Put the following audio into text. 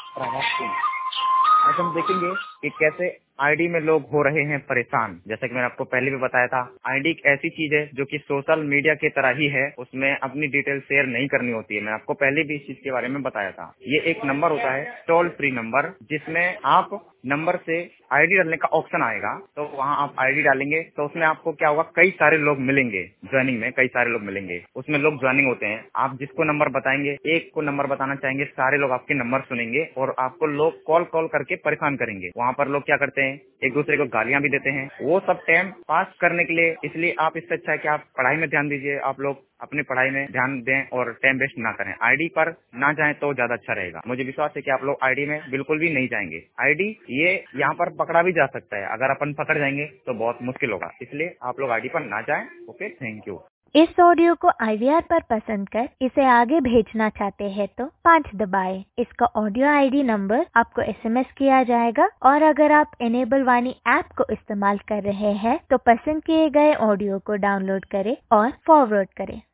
प्रभात सिंह। आज हम देखेंगे कि कैसे आईडी में लोग हो रहे हैं परेशान। जैसा कि मैंने आपको पहले भी बताया था, आईडी एक ऐसी चीज है जो कि सोशल मीडिया की तरह ही है, उसमें अपनी डिटेल शेयर नहीं करनी होती है। मैं आपको पहले भी इस चीज के बारे में बताया था। ये एक नंबर होता है, टोल फ्री नंबर, जिसमें आप नंबर से आईडी डालने का ऑप्शन आएगा, तो वहाँ आप आईडी डालेंगे तो उसमें आपको क्या होगा, कई सारे लोग मिलेंगे ज्वाइनिंग में, कई सारे लोग मिलेंगे। उसमें लोग ज्वाइनिंग होते हैं। आप जिसको नंबर बताएंगे, एक को नंबर बताना चाहेंगे, सारे लोग आपके नंबर सुनेंगे और आपको लोग कॉल करके परेशान करेंगे। वहाँ पर लोग क्या करते हैं, एक दूसरे को गालियां भी देते हैं। वो सब टाइम पास करने के लिए, इसलिए आप इससे अच्छा है कि आप पढ़ाई में ध्यान दीजिए। आप लोग अपनी पढ़ाई में ध्यान दें और टाइम वेस्ट ना करें। आईडी पर ना जाएं तो ज्यादा अच्छा रहेगा। मुझे विश्वास है कि आप लोग आईडी में बिल्कुल भी नहीं जाएंगे। आईडी ये यहाँ पर पकड़ा भी जा सकता है, अगर अपन पकड़ जाएंगे तो बहुत मुश्किल होगा। इसलिए आप लोग आईडी पर ना जाएं। Okay, thank you. इस ऑडियो को IVR पर पसंद कर इसे आगे भेजना चाहते हैं तो 5 दबाएं। इसका ऑडियो ID नंबर आपको SMS किया जाएगा और अगर आप इनेबल वाणी ऐप को इस्तेमाल कर रहे हैं तो पसंद किए गए ऑडियो को डाउनलोड करें और फॉरवर्ड करें।